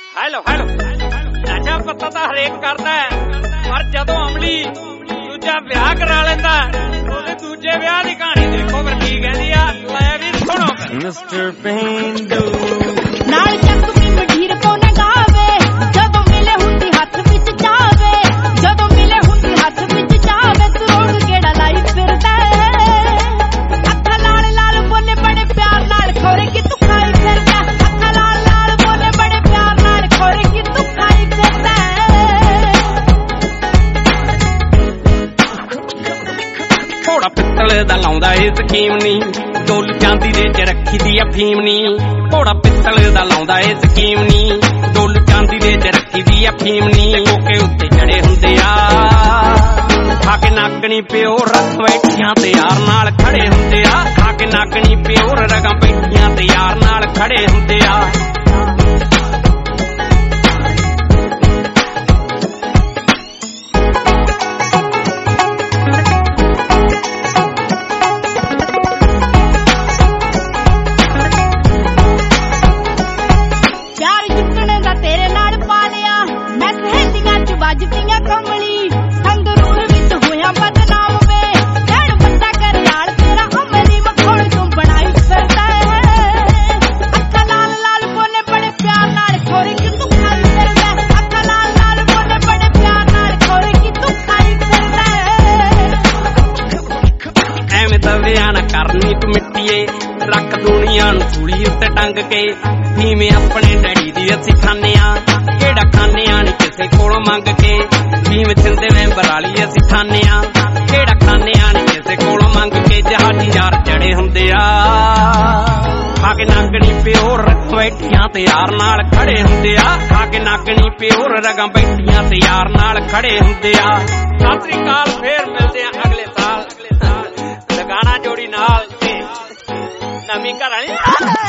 Hello hello ਨਸ਼ਾ ਪੱਤਾ ਤਾਂ ਹਰੇਕ ਕਰਦਾ ਪਰ ਜਦੋਂ ਅਮਲੀ ਦੂਜਾ ਵਿਆਹ ਕਰਾ ਲੈਂਦਾ ਉਹਦੇ ਦੂਜੇ ਵਿਆਹ ਦੀ ਕਹਾਣੀ ਦੇਖੋ ਫਿਰ ਕੀ ਕਹਿੰਦੀ ਆ। ਲੈ ਵੀ ਸੁਣੋ ਮਿਸਟਰ ਪੇਂਡੂ ਨਾਲ ਚੱਕ ਵੀ ਮਢੀਰ ਕੋ ਨਾ ਗਾਵੇ ਜਦੋਂ ਮਿਲੇ ਹੁੰਦੀ ਹੱਥ ਵਿੱਚ ਚਾਵੇ ਜਦੋਂ ਮਿਲੇ ਹੁੰਦੀ ਹੱਥ ਵਿੱਚ ਚਾਵੇ ਸਰੋੜ ਕਿਹੜਾ ਲਾਈ ਫਿਰਦਾ ਅੱਖਾਂ ਲਾਲ ਲਾਲ ਬੋਲੇ ਬੜੇ ਪਿਆਰ ਨਾਲ ਖੋਰੇ ਕਿ ਤੂੰ ਖਾਈ ਫਿਰਦਾ ਅੱਖਾਂ ਲਾਲ ਲਾਲ ਬੋਲੇ ਬੜੇ ਪਿਆਰ ਨਾਲ ਖੋਰੇ ਕਿ ਤੂੰ ਖਾਈ ਫਿਰਦਾ ਘੋੜਾ ਪਿੱਤਲ ਦਾ ਲਾਉਂਦਾ ਏ ਸਕੀਮ ਨੀ ਡੋਲ ਚਾਂਦੀ ਦੇ ਚ ਰੱਖੀ ਦੀ ਅਫੀਮ ਨੀ ਘੋੜਾ ਪਿੱਤਲ ਦਾ ਲਾਉਂਦਾ ਏ ਸਕੀਮ ਨੀ ਡੋਲ ਚਾਂਦੀ ਦੇ ਚ ਰੱਖੀ ਦੀ ਅਫੀਮ ਨੀ ਕੋਕੇ ਉੱਤੇ ਚੜੇ ਹੁੰਦੇ ਆ ਖਾ ਕੇ ਨਾਗਣੀ ਪਿਓ ਰੱਖ ਬੈਠੀਆਂ ਤੇ ਯਾਰ ਨਾਲ ਖੜੇ ਹੁੰਦੇ ਆ ਖਾ ਕੇ ਨਾਗਣੀ ਪਿਓ ਰਗਾਂ ਬੈਠੀਆਂ ਤੇ ਯਾਰ ਨਾਲ ਖੜੇ ਹੁੰਦੇ ਆ। ਵੱਜਦੀਆਂ ਕਮਲੀ ਸੰਗਰੂਰ ਵਿੱਚ ਹੋਇਆ ਬਦਨਾਮ ਵੇ ਕਹਿਣ ਬੰਦਾ ਕਰਿਆਲ ਤੇਰਾ ਅਮਲੀ ਮਖੌਲ ਤੂੰ ਬਣਾਈ ਫਿਰਦਾ ਅੱਖਾਂ ਲਾਲ ਲਾਲ ਬੋਲੇ ਬੜੇ ਪਿਆਰ ਨਾਲ ਖੋਰੇ ਕਿ ਤੂੰ ਖਾਈ ਫਿਰਦਾ ਅੱਖਾਂ ਲਾਲ ਲਾਲ ਬੋਲੇ ਬੜੇ ਪਿਆਰ ਨਾਲ ਖੋਰੇ ਕਿ ਤੂੰ ਖਾਈ ਫਿਰਦਾ ਐਵੇਂ ਤਾਂ ਵਿਆਹ ਨਾ ਕਰਨੀ ਕਮਿੱਟੀਏ ਰੱਖ ਦੁਨੀਆ ਨੂੰ ਸੂਲੀ ਉੱਤੇ ਟੰਗ ਕੇ ਫੀਮੇ ਆਪਣੇ ਡੈਡੀ ਦੀ ਅਸੀਂ ਖਾਂਦੇ ਆ ਕਿਹੜਾ ਖਾਂਦੇ ਆ ਨੀ ਕਿਸੇ ਕੋਲੋਂ ਮੰਗ ਕੇ ਫੀਮ ਛਿੰਦੇ ਮੈਂਬਰ ਵਾਲੀ ਅਸੀਂ ਖਾਂਦੇ ਆ ਕਿਹੜਾ ਖਾਂਦੇ ਆ ਨੀ ਕਿਸੇ ਕੋਲੋਂ ਮੰਗ ਕੇ ਜਹਾਜੀ ਯਾਰ ਜੜੇ ਹੁੰਦੇ ਆ ਖਾ ਕੇ ਨਾਗਣੀ ਪਿਓ ਰੱਖ ਬੈਠੀਆਂ ਤੇ ਯਾਰ ਨਾਲ ਖੜੇ ਹੁੰਦੇ ਆ ਖਾ ਕੇ ਨਾਗਣੀ ਪਿਓ ਰਗਾਂ ਬੈਠੀਆਂ ਤੇ ਯਾਰ ਨਾਲ ਖੜੇ ਹੁੰਦੇ ਆ। ਸਤਿ ਸ੍ਰੀ ਅਕਾਲ ਫੇਰ ਮਿਲਦੇ ਆ ਅਗਲੇ ਸਾਲ ਲਗਾਣਾ ਜੋੜੀ ਨਾਲ ਤੇ ਨਵੀਂ ਘਰ ਵਾਲੀ